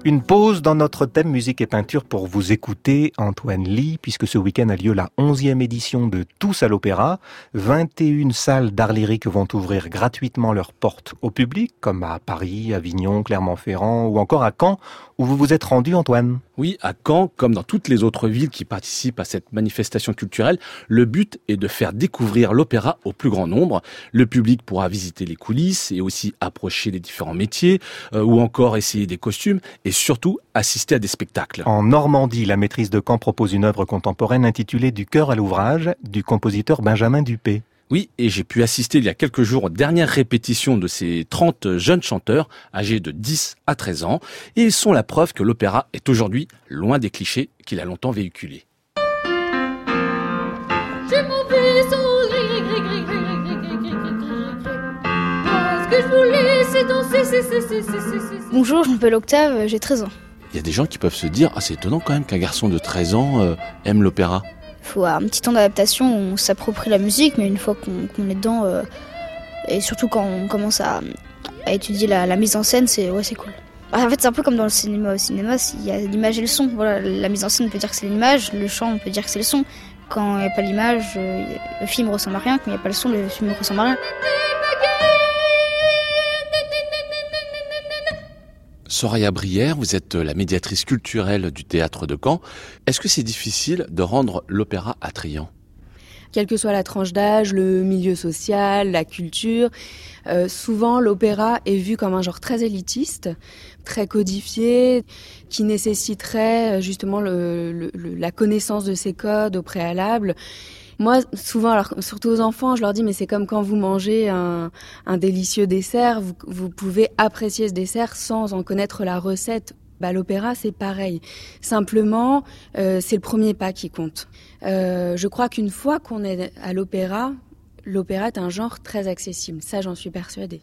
Une pause dans notre thème musique et peinture pour vous écouter, Antoine Ly, puisque ce week-end a lieu la 11e édition de Tous à l'Opéra. 21 salles d'art lyrique vont ouvrir gratuitement leurs portes au public, comme à Paris, Avignon, Clermont-Ferrand ou encore à Caen, où vous vous êtes rendu, Antoine. Oui, à Caen, comme dans toutes les autres villes qui participent à cette manifestation culturelle, le but est de faire découvrir l'opéra au plus grand nombre. Le public pourra visiter les coulisses et aussi approcher les différents métiers, ou encore essayer des costumes et surtout assister à des spectacles. En Normandie, la maîtrise de Caen propose une œuvre contemporaine intitulée Du cœur à l'ouvrage du compositeur Benjamin Dupé. Oui, et j'ai pu assister il y a quelques jours aux dernières répétitions de ces 30 jeunes chanteurs âgés de 10 à 13 ans. Et ils sont la preuve que l'opéra est aujourd'hui loin des clichés qu'il a longtemps véhiculés. J'ai mon vaisseau, ce que je voulais, c'est danser, Bonjour, je m'appelle Octave, j'ai 13 ans. Il y a des gens qui peuvent se dire « Ah, c'est étonnant quand même qu'un garçon de 13 ans aime l'opéra ». Il faut un petit temps d'adaptation, on s'approprie la musique, mais une fois qu'on est dedans, et surtout quand on commence à étudier la mise en scène, c'est cool. En fait, c'est un peu comme dans le cinéma. Au cinéma, il y a l'image et le son. Voilà, la mise en scène, on peut dire que c'est l'image, le chant, on peut dire que c'est le son. Quand il n'y a pas l'image, le film ressemble à rien. Quand il n'y a pas le son, le film ressemble à rien. Soraya Brière, vous êtes la médiatrice culturelle du théâtre de Caen. Est-ce que c'est difficile de rendre l'opéra attrayant ? Quelle que soit la tranche d'âge, le milieu social, la culture, souvent l'opéra est vu comme un genre très élitiste, très codifié, qui nécessiterait justement la connaissance de ces codes au préalable. Moi, souvent, alors surtout aux enfants, je leur dis mais c'est comme quand vous mangez un délicieux dessert, vous pouvez apprécier ce dessert sans en connaître la recette. L'opéra, c'est pareil. Simplement, c'est le premier pas qui compte. Je crois qu'une fois qu'on est à l'opéra est un genre très accessible. Ça, j'en suis persuadée.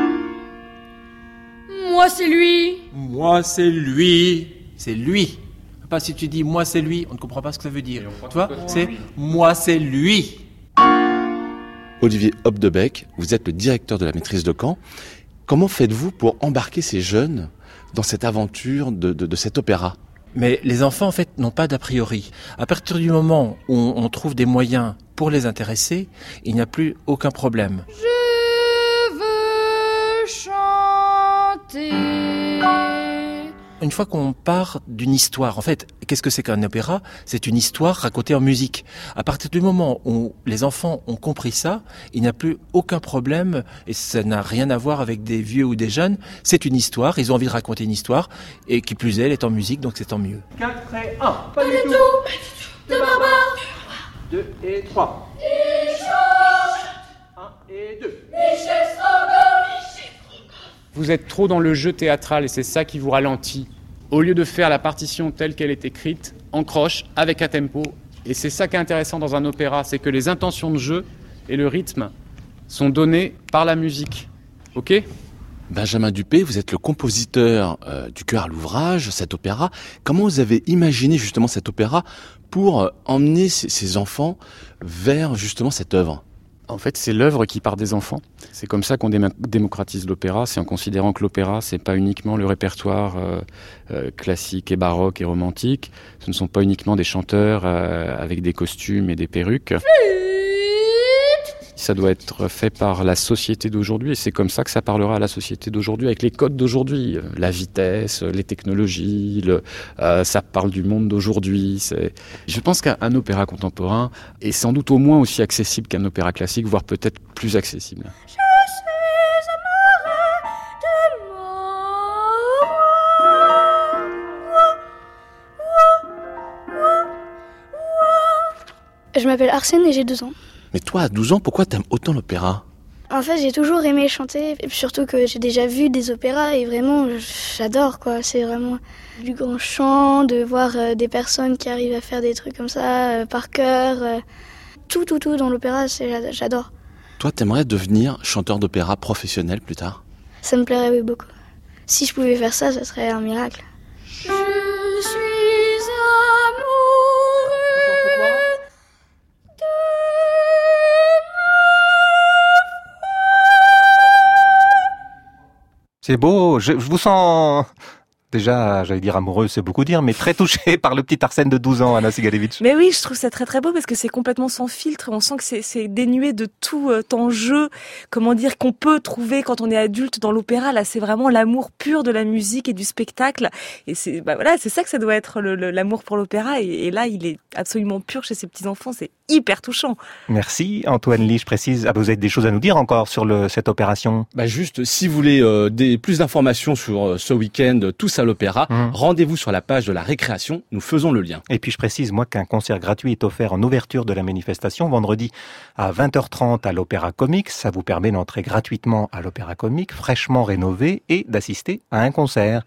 Moi, c'est lui. Moi, c'est lui. C'est lui. Pas si tu dis moi, c'est lui, on ne comprend pas ce que ça veut dire. Tu vois, c'est moi, c'est lui. Olivier Hopdebeck, vous êtes le directeur de la maîtrise de Caen. Comment faites-vous pour embarquer ces jeunes dans cette aventure de cet opéra ? Mais les enfants, en fait, n'ont pas d'a priori. À partir du moment où on trouve des moyens pour les intéresser, il n'y a plus aucun problème. Je veux chanter. Une fois qu'on part d'une histoire, en fait, qu'est-ce que c'est qu'un opéra ? C'est une histoire racontée en musique. À partir du moment où les enfants ont compris ça, il n'y a plus aucun problème, et ça n'a rien à voir avec des vieux ou des jeunes. C'est une histoire, ils ont envie de raconter une histoire, et qui plus est, elle est en musique, donc c'est tant mieux. 4 et 1, pas du tout. De barbare. 2 et 3. 1 et 2. Vous êtes trop dans le jeu théâtral et c'est ça qui vous ralentit. Au lieu de faire la partition telle qu'elle est écrite, en croche, avec un tempo. Et c'est ça qui est intéressant dans un opéra, c'est que les intentions de jeu et le rythme sont données par la musique. Ok ? Benjamin Dupé, vous êtes le compositeur du cœur à l'ouvrage, cet opéra. Comment vous avez imaginé justement cet opéra pour emmener ces enfants vers justement cette œuvre ? En fait, c'est l'œuvre qui part des enfants. C'est comme ça qu'on démocratise l'opéra, c'est en considérant que l'opéra, c'est pas uniquement le répertoire classique et baroque et romantique. Ce ne sont pas uniquement des chanteurs avec des costumes et des perruques. Ça doit être fait par la société d'aujourd'hui et c'est comme ça que ça parlera à la société d'aujourd'hui, avec les codes d'aujourd'hui. La vitesse, les technologies, ça parle du monde d'aujourd'hui. Je pense qu'un opéra contemporain est sans doute au moins aussi accessible qu'un opéra classique, voire peut-être plus accessible. Je suis amoureux de moi. Je m'appelle Arsène et j'ai 2 ans. Mais toi, à 12 ans, pourquoi t'aimes autant l'opéra ? En fait, j'ai toujours aimé chanter, et surtout que j'ai déjà vu des opéras et vraiment, j'adore quoi. C'est vraiment du grand chant, de voir des personnes qui arrivent à faire des trucs comme ça par cœur. Tout dans l'opéra, j'adore. Toi, t'aimerais devenir chanteur d'opéra professionnel plus tard ? Ça me plairait oui, beaucoup. Si je pouvais faire ça, ce serait un miracle. Je suis amoureux. C'est beau, je vous sens déjà, j'allais dire amoureuse, c'est beaucoup dire, mais très touchée par le petit Arsène de 12 ans, Anna Sigalevitch. Mais oui, je trouve ça très très beau parce que c'est complètement sans filtre. On sent que c'est dénué de tout enjeu, comment dire, qu'on peut trouver quand on est adulte dans l'opéra. Là, c'est vraiment l'amour pur de la musique et du spectacle. Et c'est ça que ça doit être l'amour pour l'opéra. Et là, il est absolument pur chez ces petits enfants. C'est hyper touchant. Merci Antoine Lie, je précise. Vous avez des choses à nous dire encore sur cette opération? Juste, si vous voulez plus d'informations sur ce week-end Tous à l'Opéra, rendez-vous sur la page de la récréation. Nous faisons le lien. Et puis je précise, moi, qu'un concert gratuit est offert en ouverture de la manifestation vendredi à 20h30 à l'Opéra Comique. Ça vous permet d'entrer gratuitement à l'Opéra Comique, fraîchement rénové, et d'assister à un concert.